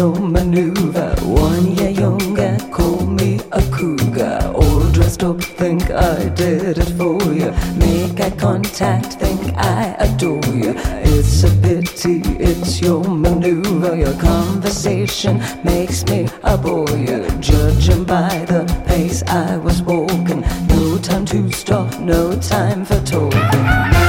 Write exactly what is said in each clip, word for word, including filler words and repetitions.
your maneuver. One year younger, call me a cougar. All dressed up, think I did it for you. Make eye contact, think I adore you. It's a pity, it's your maneuver. Your conversation makes me a bore. Judging by the pace I was walking, no time to stop, no time for talking.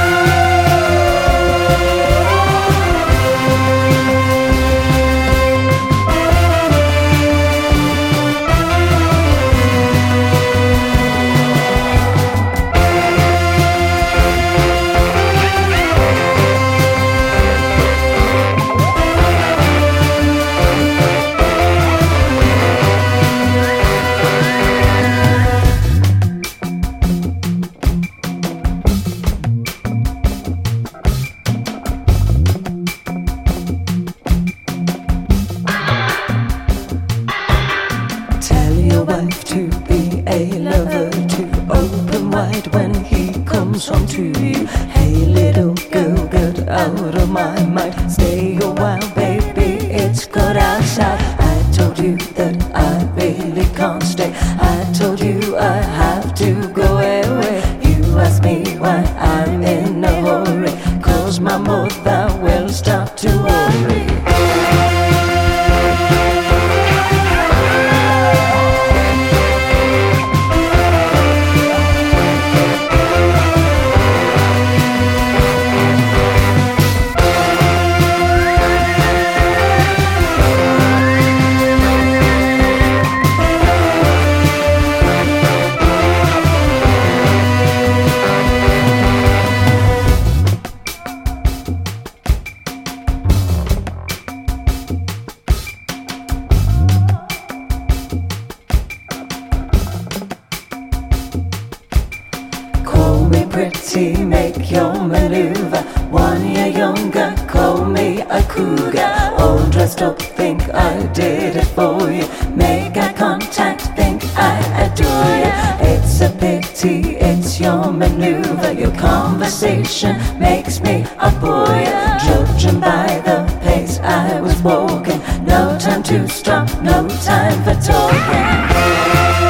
Wife to be a lover, to open wide when he comes home to you. Hey little girl, get out of my mind. Stay a while, baby, it's cold outside. I told you that I really can't stay. I told you I have to go away. You ask me why I'm in a hurry, 'cause my mother will start to worry. Pretty, make your maneuver. One year younger, call me a cougar. All dressed up, think I did it for you. Make eye contact, think I adore you. It's a pity, it's your maneuver. Your conversation makes me a boy. Judging by the pace I was walking, no time to stop, no time for talking.